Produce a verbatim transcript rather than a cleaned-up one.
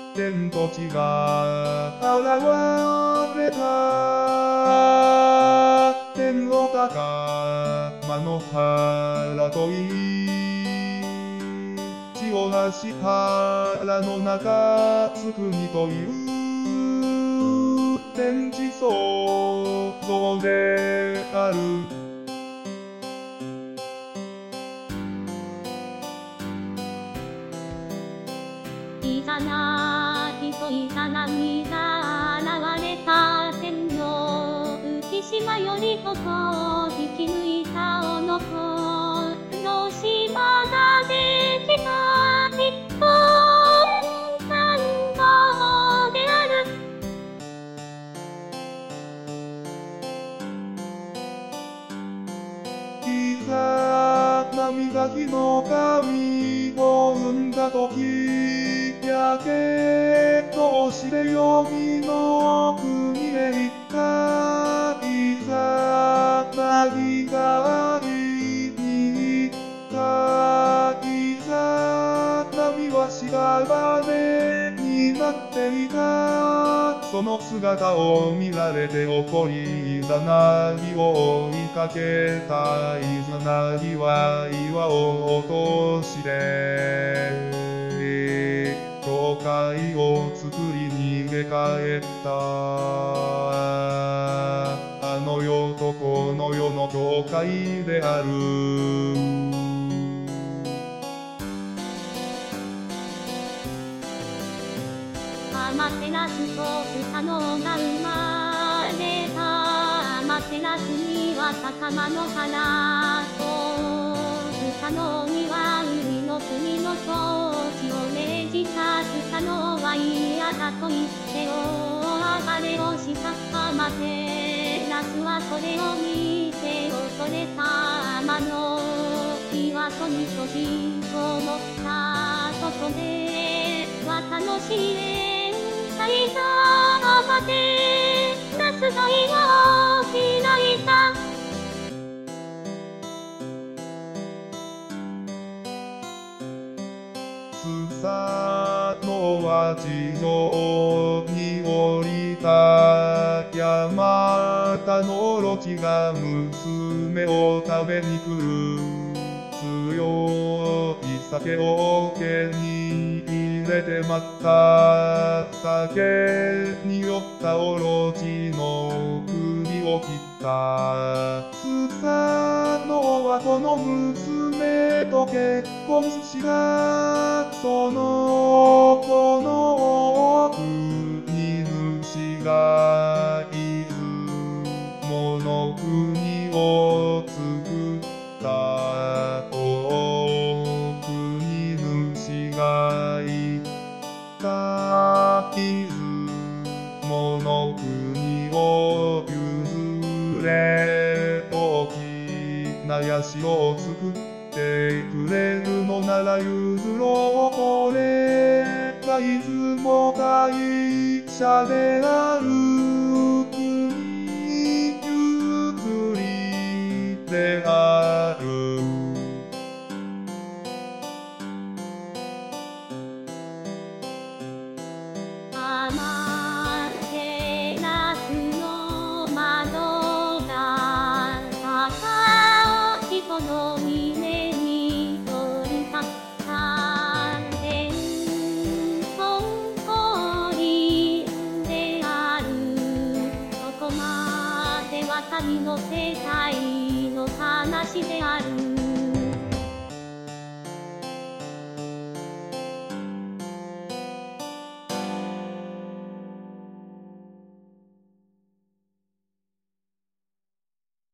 天と地が現れた。天の高間の原といい、血をなし腹の中つくにという天地創造である。 いざなひといざなみが現れた。天の浮島よりここを引き抜いたおのこの島ができた。一本感動である。 いざ波が火の神を生んだとき、やけどして黄泉の国へ行った。いざ凪が会いに行った。いざ波は屍になっていた。その姿を見られて怒り、いざ凪を追いかけた。いざ凪は岩を落として教会を作り逃げ帰った。あの世とこの世の教会である。 アマテラスとスサノオが生まれた。アマテラスには高間の花と、スサノオには海の国の統治を命じた。スサノオは嫌だと言って大暴れをした。アマテラスはそれを見て恐れた。天の岩戸に閉じこもったとこでは楽しい。いざアマテラスが岩を開いた。 スサノオは地上に降りた。山田のロチが娘を食べに来る。強い酒を桶に入れて待った。酒に酔ったオロチの首を切った。スサノオはこの娘と結婚した。その子の奥に主がいる。もの国を作った。奥に主がいた。いずもの国を譲れ。大きな社を作ってくれるのなら譲ろう。これが出雲大社である。国譲りである。 アマテラスの窓が高きこの峰に降り立った。天本氷である。ここまでは旅の世界の話である。